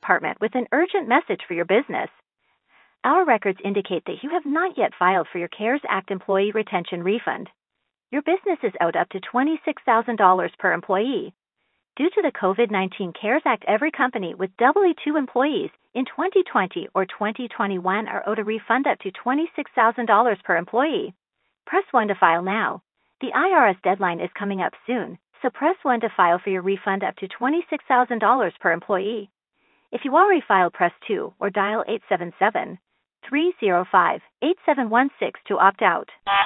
department with an urgent message for your business. Our records indicate that you have not yet filed for your CARES Act employee retention refund. Your business is owed up to $26,000 per employee. Due to the COVID-19 CARES Act, every company with W-2 employees in 2020 or 2021 are owed a refund up to $26,000 per employee. Press 1 to file now. The IRS deadline is coming up soon, so press 1 to file for your refund up to $26,000 per employee. If you already filed, press 2 or dial 877-305-8716 to opt out.